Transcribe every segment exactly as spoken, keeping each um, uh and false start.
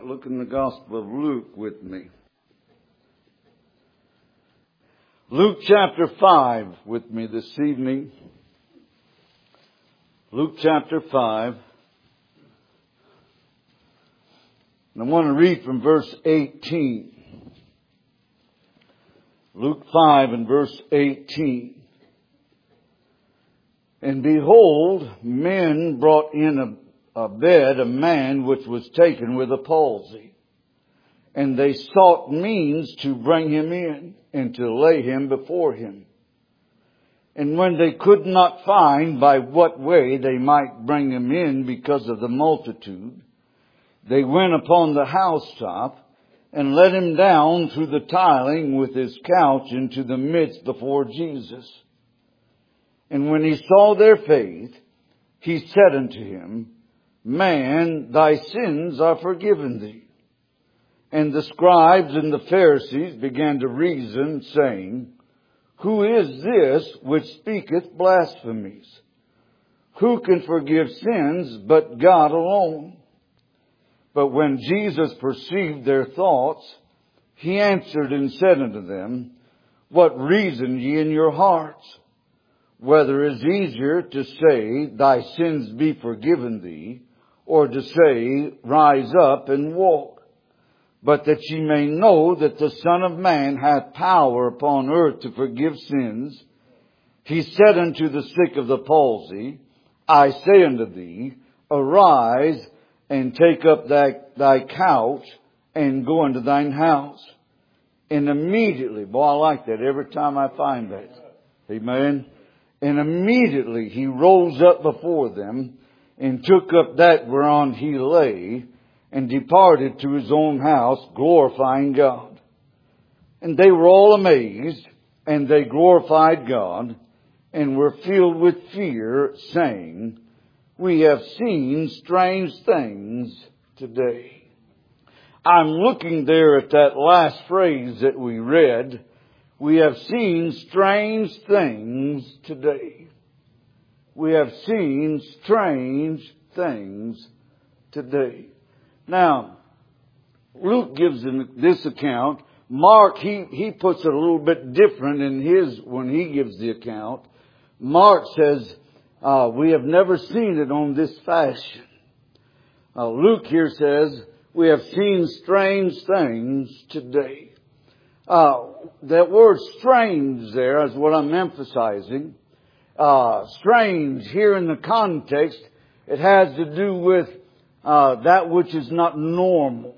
look in the Gospel of Luke with me. Luke chapter five with me this evening. Luke chapter five. And I want to read from verse eighteen. Luke five and verse eighteen. And behold, men brought in a a bed a man which was taken with a palsy. And they sought means to bring him in and to lay him before him. And when they could not find by what way they might bring him in because of the multitude, they went upon the housetop and let him down through the tiling with his couch into the midst before Jesus. And when he saw their faith, he said unto him, Man, thy sins are forgiven thee. And the scribes and the Pharisees began to reason, saying, Who is this which speaketh blasphemies? Who can forgive sins but God alone? But when Jesus perceived their thoughts, he answered and said unto them, What reason ye in your hearts? Whether it is easier to say, Thy sins be forgiven thee, or to say, Rise up and walk. But that ye may know that the Son of Man hath power upon earth to forgive sins, he said unto the sick of the palsy, I say unto thee, Arise and take up thy, thy couch and go into thine house. And immediately, boy, I like that every time I find that. Amen. And immediately he rose up before them, and took up that whereon he lay, and departed to his own house, glorifying God. And they were all amazed, and they glorified God, and were filled with fear, saying, We have seen strange things today. I'm looking there at that last phrase that we read. We have seen strange things today. We have seen strange things today. Now, Luke gives this account. Mark, he, he puts it a little bit different in his, when he gives the account. Mark says, uh, we have never seen it on this fashion. Uh, Luke here says, we have seen strange things today. Uh, that word strange there is what I'm emphasizing. Uh, strange here in the context, it has to do with uh, that which is not normal,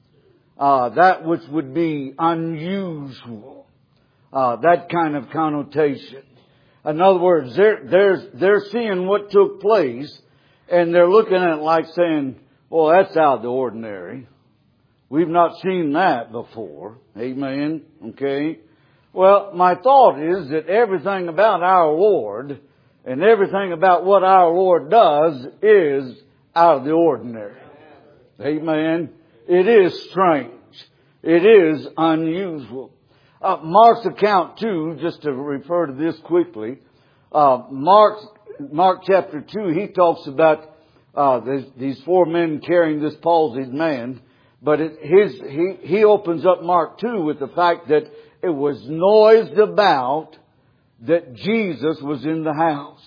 uh, that which would be unusual, uh, that kind of connotation. In other words, they're they're they're seeing what took place, and they're looking at it like saying, "Well, that's out of the ordinary. We've not seen that before." Amen. Okay. Well, my thought is that everything about our Lord and everything about what our Lord does is out of the ordinary. Amen. It is strange. It is unusual. Uh, Mark's account too, just to refer to this quickly, uh, Mark, Mark chapter two, he talks about uh, this, these four men carrying this palsied man. But it, his, he, he opens up Mark two with the fact that it was noised about that Jesus was in the house.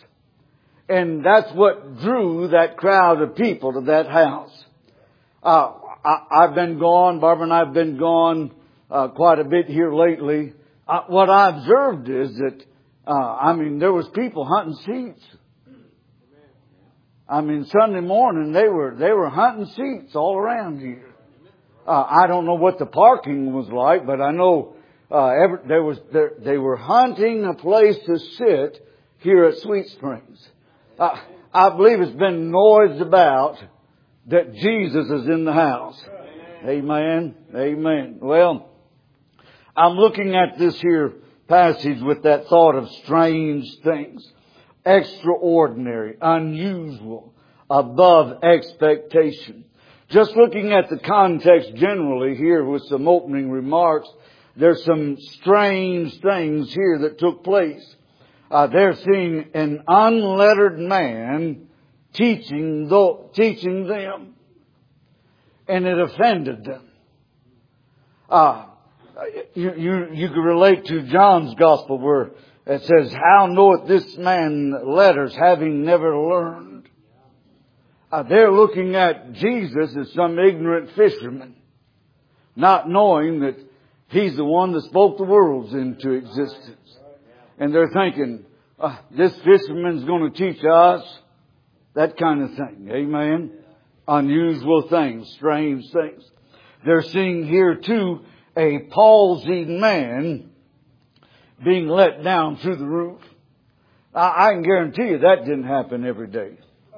And that's what drew that crowd of people to that house. Uh, I, I've been gone, Barbara and I have been gone uh, quite a bit here lately. Uh, what I observed is that, uh, I mean, there was people hunting seats. I mean, Sunday morning they were, they were hunting seats all around here. Uh, I don't know what the parking was like, but I know uh, every, there was there, they were hunting a place to sit here at Sweet Springs. Uh, I believe it's been noised about that Jesus is in the house. Amen. Amen. Well, I'm looking at this here passage with that thought of strange things, extraordinary, unusual, above expectation. Just looking at the context generally here with some opening remarks, there's some strange things here that took place. Uh, they're seeing an unlettered man teaching, the, teaching them. and it offended them. Uh, you, you, you can relate to John's Gospel where it says, how knoweth this man letters, having never learned? Uh, they're looking at Jesus as some ignorant fisherman, not knowing that He's the one that spoke the worlds into existence. And they're thinking, uh, this fisherman's going to teach us that kind of thing. Amen? Unusual things, strange things. They're seeing here too a palsied man being let down through the roof. I, I can guarantee you that didn't happen every day.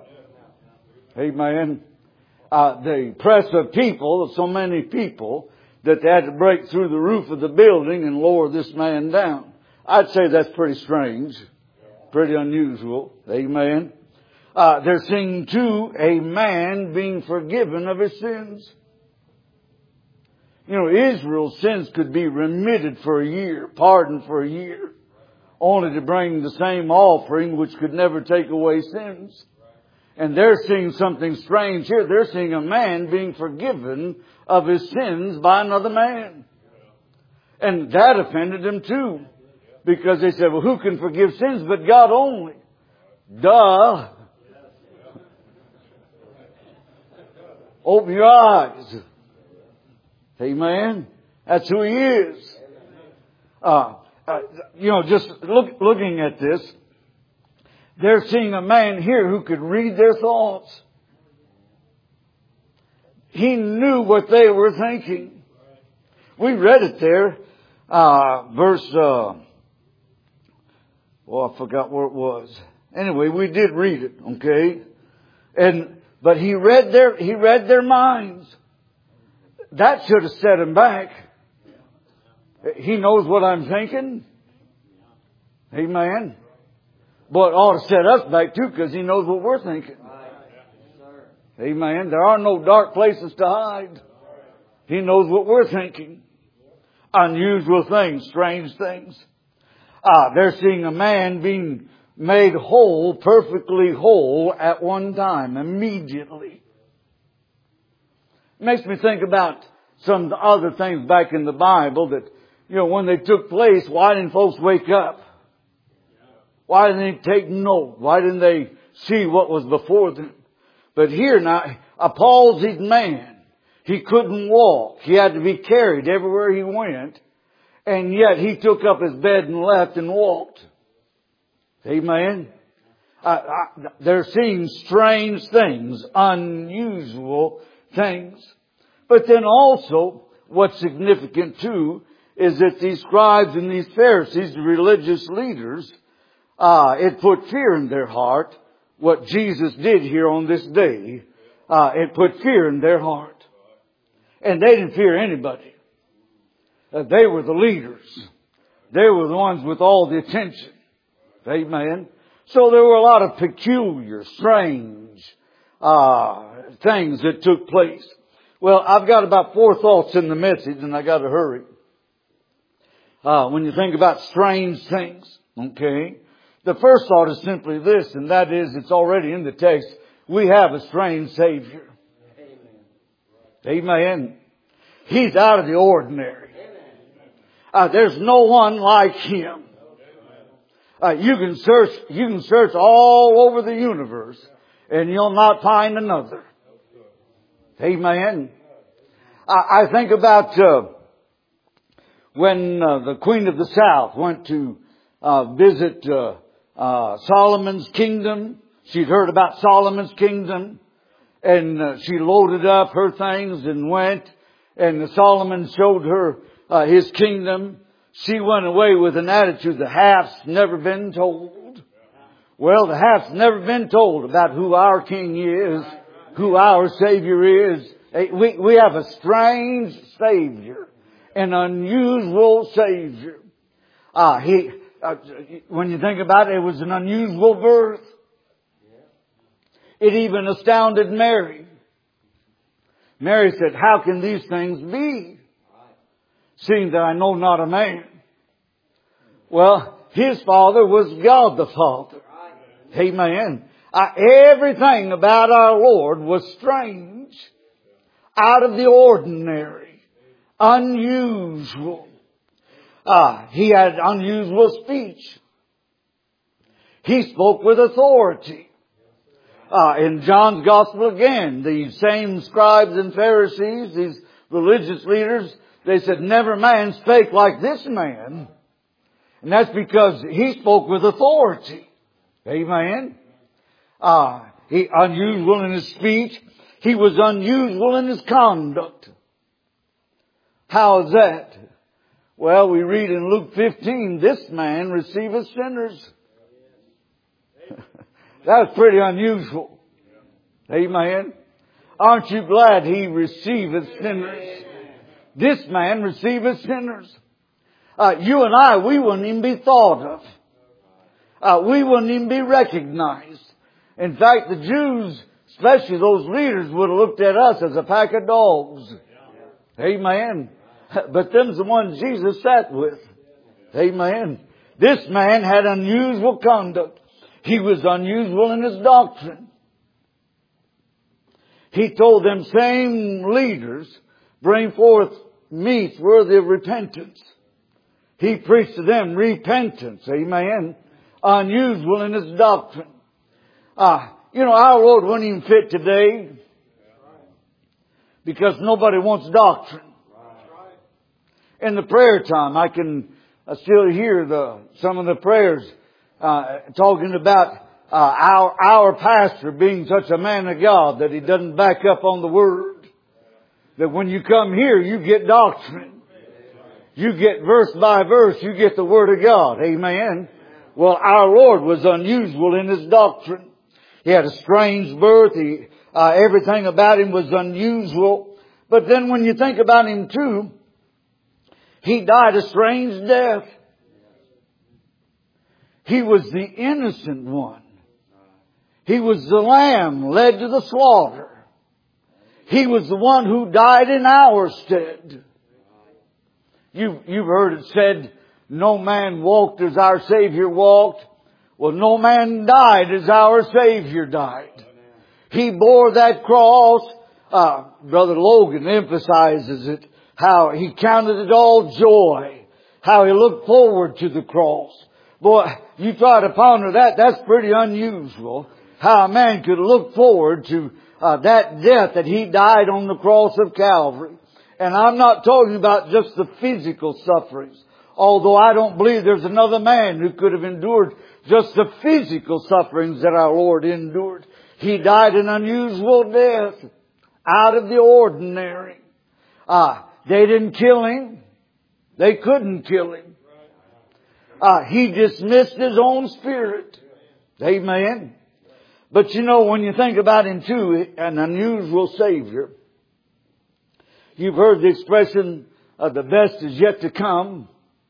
Amen. Uh, the press of people, so many people, that they had to break through the roof of the building and lower this man down. I'd say that's pretty strange. Pretty unusual. Amen. Uh, they're seeing too a man being forgiven of his sins. You know, Israel's sins could be remitted for a year, pardoned for a year, only to bring the same offering which could never take away sins. And they're seeing something strange here. They're seeing a man being forgiven of his sins by another man. And that offended them too. Because they said, well, who can forgive sins but God only? Duh. Open your eyes. Amen. That's who He is. Uh, uh, you know, just look, looking at this, they're seeing a man here who could read their thoughts. He knew what they were thinking. We read it there, uh, verse, uh, well, I forgot where it was. Anyway, we did read it, okay? And, but he read their, he read their minds. That should have set him back. He knows what I'm thinking. Amen. But it ought to set us back too, because He knows what we're thinking. Amen. There are no dark places to hide. He knows what we're thinking. Unusual things, strange things. Ah, they're seeing a man being made whole, perfectly whole at one time, immediately. It makes me think about some other things back in the Bible that, you know, when they took place, why didn't folks wake up? Why didn't they take note? Why didn't they see what was before them? But here now, a palsied man, he couldn't walk. He had to be carried everywhere he went. And yet he took up his bed and left and walked. Amen. Uh, I, they're seeing strange things, unusual things. But then also, what's significant too, is that these scribes and these Pharisees, the religious leaders, uh, it put fear in their heart. What Jesus did here on this day, uh, it put fear in their heart. And they didn't fear anybody. Uh, they were the leaders. They were the ones with all the attention. Amen. So there were a lot of peculiar, strange, uh, things that took place. Well, I've got about four thoughts in the message and I got to hurry. Uh, when you think about strange things, okay. The first thought is simply this, and that is, it's already in the text. We have a strange Savior. Amen. Amen. He's out of the ordinary. Uh, there's no one like Him. Uh, you can search, you can search all over the universe, and you'll not find another. Amen. I, I think about uh, when uh, the Queen of the South went to uh, visit uh, uh, Solomon's kingdom. She'd heard about Solomon's kingdom, and uh, she loaded up her things and went. And Solomon showed her uh, his kingdom. She went away with an attitude, the half's never been told. Well, the half's never been told about who our King is, who our Savior is. We, we have a strange Savior, an unusual Savior. Ah, he, uh, when you think about it, it was an unusual birth. It even astounded Mary. Mary said, how can these things be, seeing that I know not a man? Well, His Father was God the Father. Amen. Uh, everything about our Lord was strange. out of the ordinary, unusual. Uh, he had unusual speech. He spoke with authority. Uh, in John's Gospel again, the same scribes and Pharisees, these religious leaders, they said, never man spake like this man. And that's because he spoke with authority. Amen. Uh, he unusual in his speech. He was unusual in his conduct. How is that? Well, we read in Luke fifteen, this man receiveth sinners. That was pretty unusual. Amen. Aren't you glad he receiveth sinners? This man receiveth sinners. Uh, you and I, we wouldn't even be thought of. Uh, we wouldn't even be recognized. In fact, the Jews, especially those leaders, would have looked at us as a pack of dogs. Amen. But them's the ones Jesus sat with. Amen. This man had unusual conduct. He was unusual in his doctrine. He told them same leaders, bring forth meats worthy of repentance. He preached to them repentance. Amen. Unusual in his doctrine. Ah, uh, you know, our Lord wouldn't even fit today because nobody wants doctrine. In the prayer time, I can uh, still hear the some of the prayers uh, talking about uh, our our pastor being such a man of God that he doesn't back up on the Word. That when you come here, you get doctrine. You get verse by verse, you get the Word of God. Amen. Well, our Lord was unusual in His doctrine. He had a strange birth. He, uh, everything about Him was unusual. But then when you think about Him too, He died a strange death. He was the innocent one. He was the lamb led to the slaughter. He was the one who died in our stead. You've, you've heard it said, no man walked as our Savior walked. Well, no man died as our Savior died. He bore that cross. Uh, Brother Logan emphasizes it. How he counted it all joy. How he looked forward to the cross. Boy, you try to ponder that, that's pretty unusual. How a man could look forward to uh, that death that he died on the cross of Calvary. And I'm not talking about just the physical sufferings. Although I don't believe there's another man who could have endured just the physical sufferings that our Lord endured. He died an unusual death. Out of the ordinary. Ah, they didn't kill Him. They couldn't kill Him. Uh, he dismissed His own spirit. Amen. But you know, when you think about Him too, an unusual Savior. You've heard the expression, uh, the best is yet to come.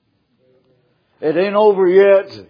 It ain't over yet.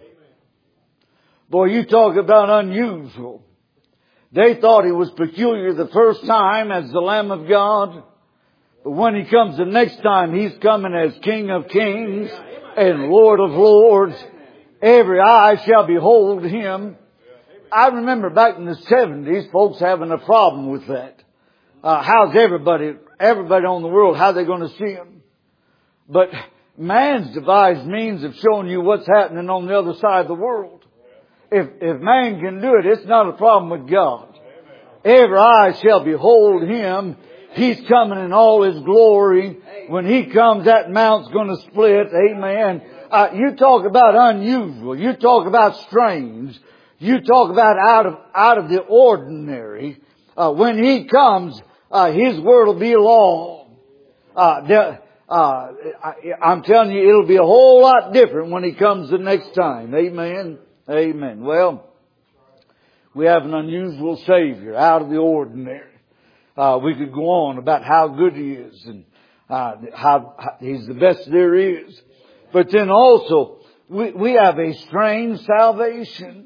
Boy, you talk about unusual. They thought He was peculiar the first time as the Lamb of God. But when He comes the next time, He's coming as King of Kings and Lord of Lords. Every eye shall behold Him. I remember back in the seventies, folks having a problem with that. Uh, how's everybody, everybody on the world, how they going to see Him? But man's devised means of showing you what's happening on the other side of the world. If, if man can do it, it's not a problem with God. Every eye shall behold Him. He's coming in all His glory. When He comes, that mount's going to split. Amen. Uh, you talk about unusual. You talk about strange. You talk about out of, out of the ordinary. Uh, when He comes, uh, His word will be law. Uh, the, uh, I, I'm telling you, it'll be a whole lot different when He comes the next time. Amen. Amen. Well, we have an unusual Savior, out of the ordinary. Uh, we could go on about how good He is and uh, how, how He's the best there is. But then also, we, we have a strange salvation.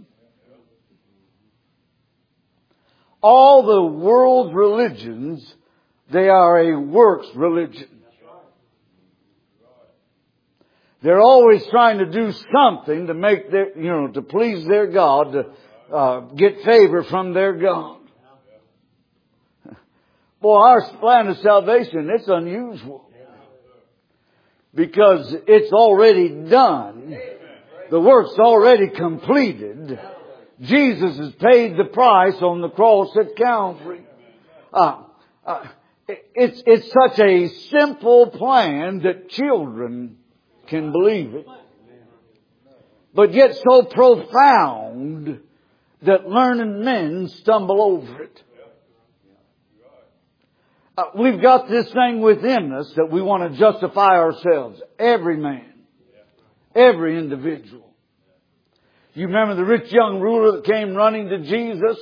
All the world's religions, they are a works religion. They're always trying to do something to make their, you know, to please their God, to uh, get favor from their God. Boy, our plan of salvation, it's unusual. Because it's already done. The work's already completed. Jesus has paid the price on the cross at Calvary. Uh, uh, it's, it's such a simple plan that children can believe it. But yet so profound that learned men stumble over it. Uh, we've got this thing within us that we want to justify ourselves. Every man. Every individual. You remember the rich young ruler that came running to Jesus?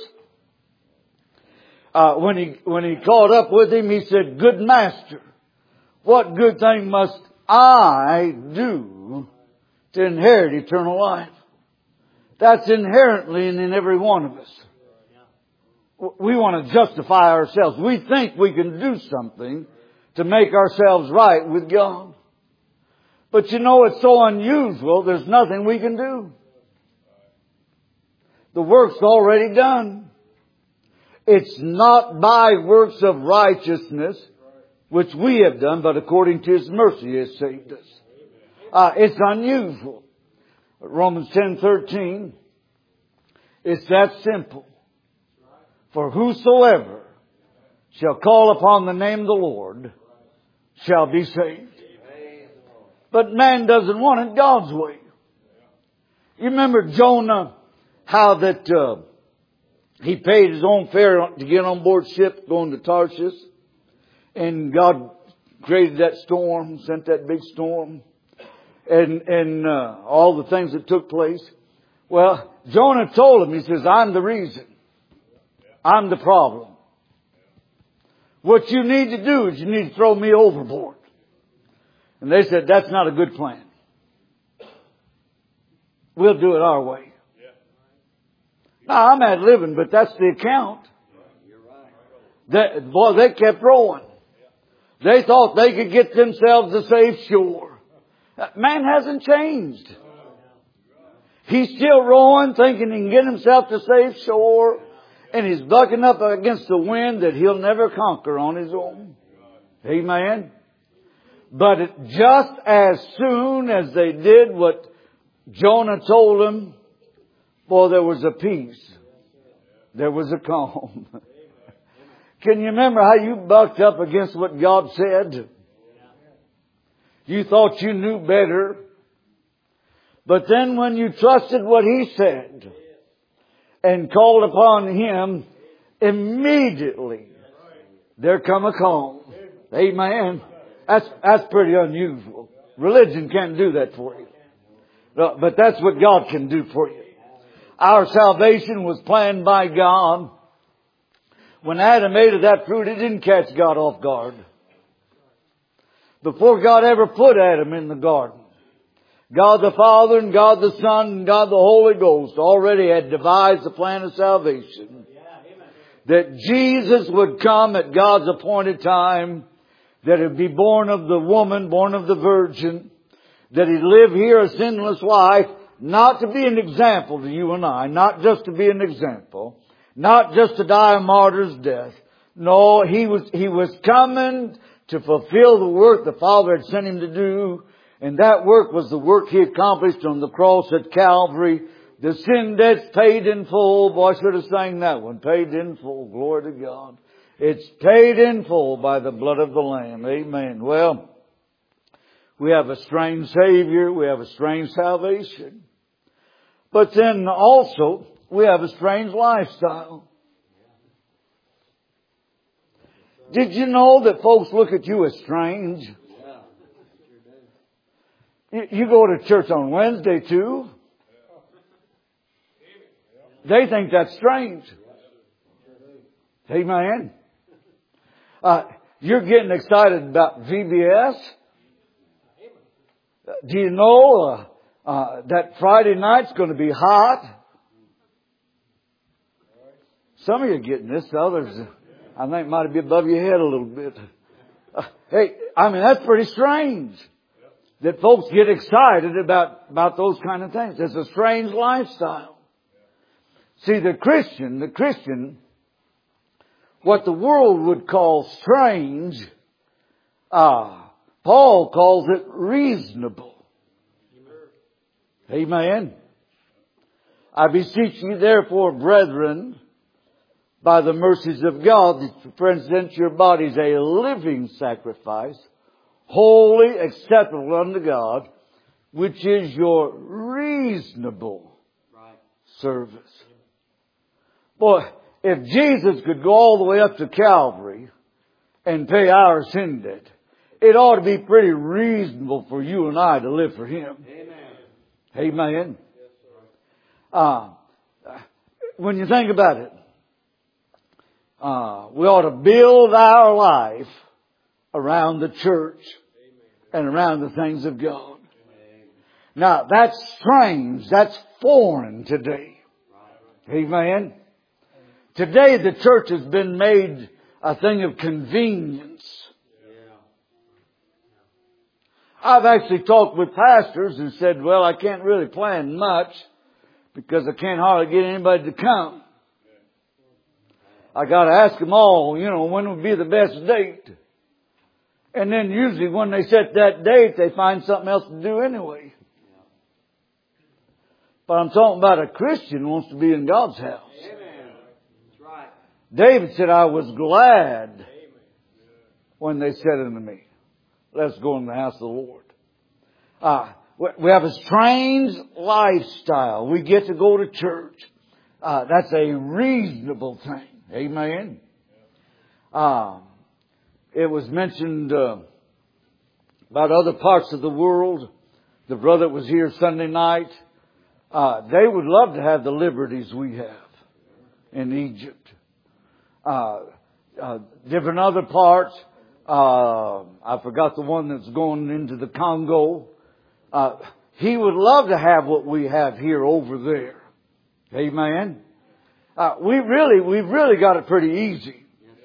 Uh, when he, when he caught up with him, he said, "Good master, what good thing must I do to inherit eternal life?" That's inherently in every one of us. We want to justify ourselves. We think we can do something to make ourselves right with God. But you know, it's so unusual, there's nothing we can do. The work's already done. It's not by works of righteousness, which we have done, but according to His mercy He has saved us. Uh, it's unusual. Romans ten thirteen, it's that simple. For whosoever shall call upon the name of the Lord shall be saved. But man doesn't want it God's way. You remember Jonah, how that uh, he paid his own fare to get on board ship going to Tarshish. And God created that storm, sent that big storm. And, and uh, all the things that took place. Well, Jonah told him, he says, "I'm the reason. I'm the problem. What you need to do is you need to throw me overboard." And they said, "That's not a good plan. We'll do it our way." Now, I'm ad libbing, but that's the account. They, boy, they kept rowing. They thought they could get themselves a safe shore. Man hasn't changed. He's still rowing, thinking he can get himself to safe shore. And he's bucking up against the wind that he'll never conquer on his own. Amen. But it, just as soon as they did what Jonah told them, boy, there was a peace. There was a calm. Can you remember how you bucked up against what God said? You thought you knew better. But then when you trusted what He said and called upon Him, immediately there come a calm. Amen. That's, that's pretty unusual. Religion can't do that for you. But that's what God can do for you. Our salvation was planned by God. When Adam ate of that fruit, it didn't catch God off guard. Before God ever put Adam in the garden, God the Father and God the Son and God the Holy Ghost already had devised the plan of salvation. That Jesus would come at God's appointed time, that He'd be born of the woman, born of the virgin, that He'd live here a sinless life, not to be an example to you and I, not just to be an example, not just to die a martyr's death. No, He was, He was coming to fulfill the work the Father had sent Him to do. And that work was the work He accomplished on the cross at Calvary. The sin debt's paid in full. Boy, I should have sang that one. Paid in full. Glory to God. It's paid in full by the blood of the Lamb. Amen. Well, we have a strange Savior. We have a strange salvation. But then also, we have a strange lifestyle. Did you know that folks look at you as strange? You go to church on Wednesday too. They think that's strange. Amen. Uh, you're getting excited about V B S. Do you know uh, uh, that Friday night's going to be hot? Some of you are getting this. Others, I think, might be above your head a little bit. Uh, hey, I mean, that's pretty strange. That folks get excited about, about those kind of things. It's a strange lifestyle. See, the Christian, the Christian what the world would call strange, uh, Paul calls it reasonable. Amen. I beseech you therefore, brethren, by the mercies of God, that you present your bodies a living sacrifice, holy, acceptable unto God, which is your reasonable service. Boy, if Jesus could go all the way up to Calvary and pay our sin debt, it ought to be pretty reasonable for you and I to live for Him. Amen. Amen. Uh, when you think about it, uh, we ought to build our life around the church and around the things of God. Now, that's strange. That's foreign today. Amen. Today the church has been made a thing of convenience. I've actually talked with pastors who said, well, I can't really plan much because I can't hardly get anybody to come. I got to ask them all, you know, when would be the best date? And then usually when they set that date, they find something else to do anyway. But I'm talking about a Christian who wants to be in God's house. Amen. That's right. David said, I was glad Amen. When they said unto me, let's go in the house of the Lord. Uh, we have a strange lifestyle. We get to go to church. Uh, that's a reasonable thing. Amen. Uh, it was mentioned uh, about other parts of the world. The brother was here Sunday night. Uh, they would love to have the liberties we have in Egypt. Uh, uh, different other parts. Uh, I forgot the one that's going into the Congo. Uh, he would love to have what we have here over there. Amen. Uh, we really, we've really got it pretty easy.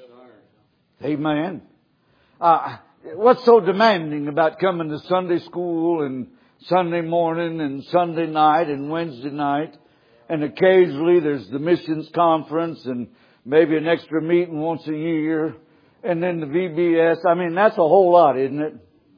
Amen. Uh, what's so demanding about coming to Sunday school and Sunday morning and Sunday night and Wednesday night, and occasionally there's the missions conference and maybe an extra meeting once a year, and then the V B S. I mean, that's a whole lot, isn't it?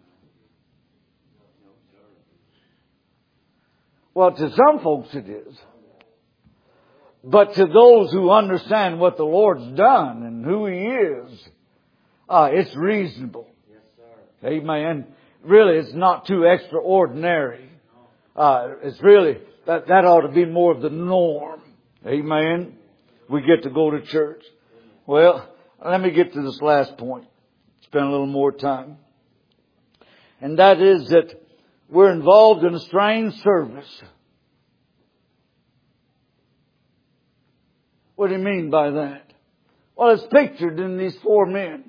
Well, to some folks it is. But to those who understand what the Lord's done and who He is, uh, it's reasonable. Yes, sir. Amen. Really, it's not too extraordinary. Uh, it's really, that, that ought to be more of the norm. Amen. We get to go to church. Well, let me get to this last point. Spend a little more time. And that is that we're involved in a strange service. What do you mean by that? Well, it's pictured in these four men.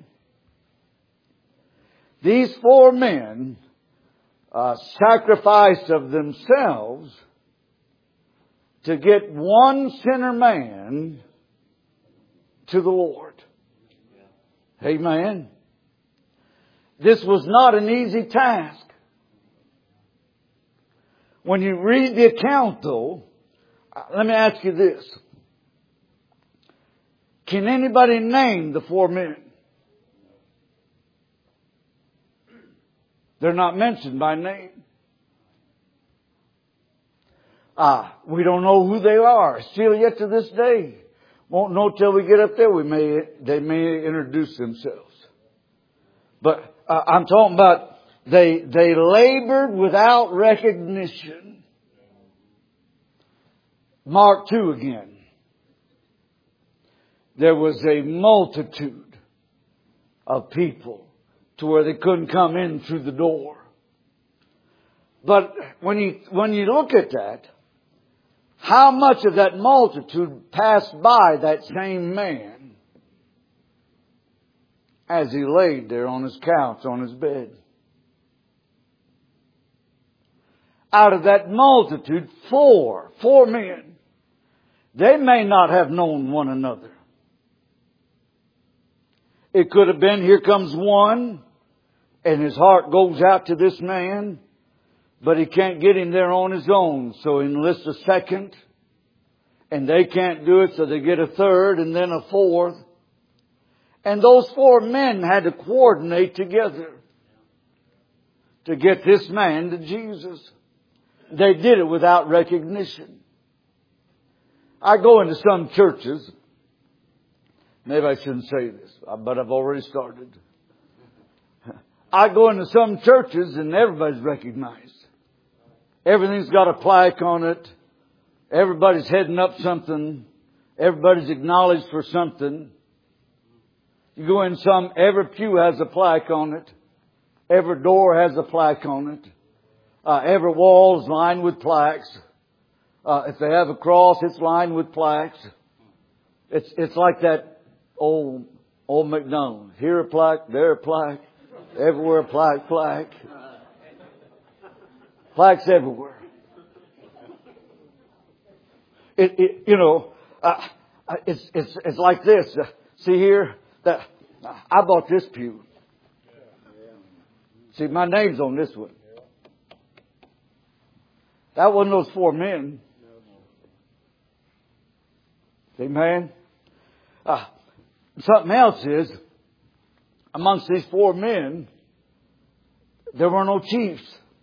These four men uh, sacrificed of themselves to get one sinner man to the Lord. Amen. This was not an easy task. When you read the account, though, let me ask you this. Can anybody name the four men? They're not mentioned by name. Ah, we don't know who they are. Still yet to this day. Won't know till we get up there. We may, they may introduce themselves. But uh, I'm talking about they, they labored without recognition. Mark two again. There was a multitude of people to where they couldn't come in through the door. But when you, when you look at that, how much of that multitude passed by that same man as he laid there on his couch, on his bed? Out of that multitude, four, four men, they may not have known one another. It could have been, here comes one, and his heart goes out to this man, but he can't get him there on his own, so he enlists a second, and they can't do it, so they get a third and then a fourth. And those four men had to coordinate together to get this man to Jesus. They did it without recognition. I go into some churches. Maybe I shouldn't say this, but I've already started. I go into some churches and everybody's recognized. Everything's got a plaque on it. Everybody's heading up something. Everybody's acknowledged for something. You go in some, every pew has a plaque on it. Every door has a plaque on it. Uh, every wall is lined with plaques. Uh, if they have a cross, it's lined with plaques. It's, it's like that old, old McDonald. Here a plaque, there a plaque. Everywhere a plaque, plaque. Plaques everywhere. It, it you know, uh, it's, it's, it's like this. Uh, see here, that, I bought this pew. See, my name's on this one. That wasn't those four men. Amen. Uh, something else is, amongst these four men, there were no chiefs.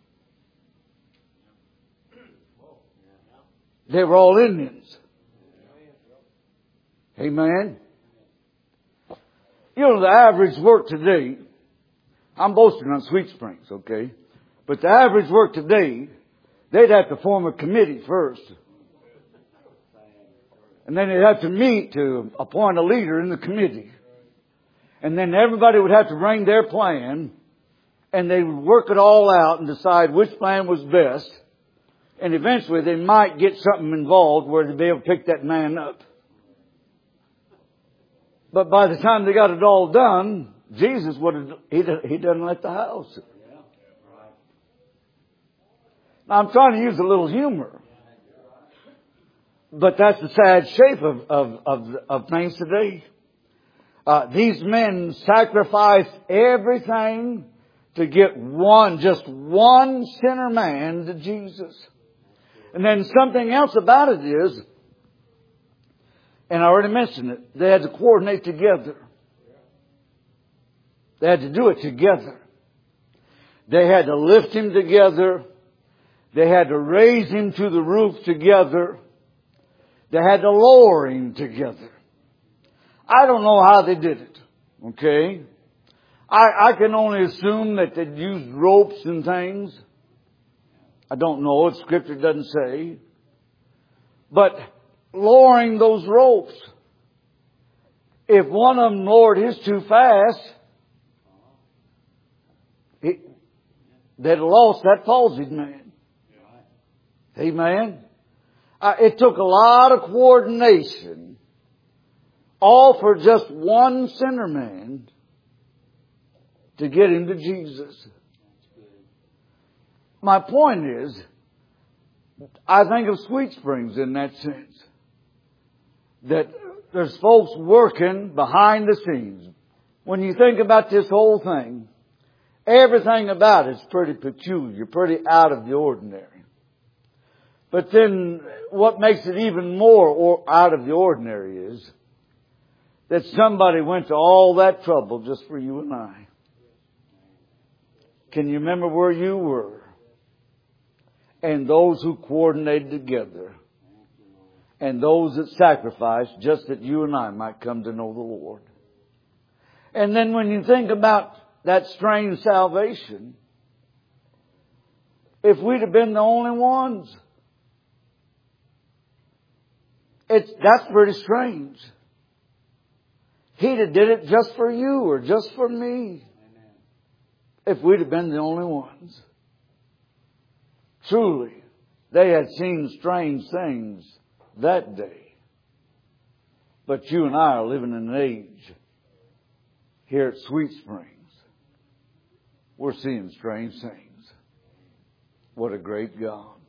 They were all Indians. Amen. You know, the average work today, I'm boasting on Sweet Springs, okay? But the average work today, they'd have to form a committee first. And then they'd have to meet to appoint a leader in the committee. And then everybody would have to bring their plan. And they would work it all out and decide which plan was best. And eventually they might get something involved where they'd be able to pick that man up. But by the time they got it all done, Jesus would have, he, he doesn't let the house. Now I'm trying to use a little humor. But that's the sad shape of, of, of, of things today. Uh, these men sacrificed everything to get one, just one sinner man to Jesus. And then something else about it is, and I already mentioned it, they had to coordinate together. They had to do it together. They had to lift him together. They had to raise him to the roof together. They had to lower him together. I don't know how they did it. Okay? I, I can only assume that they used ropes and things. I don't know. The Scripture doesn't say. But lowering those ropes, if one of them lowered his too fast, he, they'd have lost that palsied man. Amen? Uh, it took a lot of coordination, all for just one sinner man, to get him to Jesus. My point is, I think of Sweet Springs in that sense. That there's folks working behind the scenes. When you think about this whole thing, everything about it's pretty peculiar, pretty out of the ordinary. But then what makes it even more or out of the ordinary is that somebody went to all that trouble just for you and I. Can you remember where you were? And those who coordinated together. And those that sacrificed just that you and I might come to know the Lord. And then when you think about that strange salvation, if we'd have been the only ones, it's, that's pretty strange. He'd have did it just for you or just for me. If we'd have been the only ones. Truly, they had seen strange things that day. But you and I are living in an age here at Sweet Springs. We're seeing strange things. What a great God.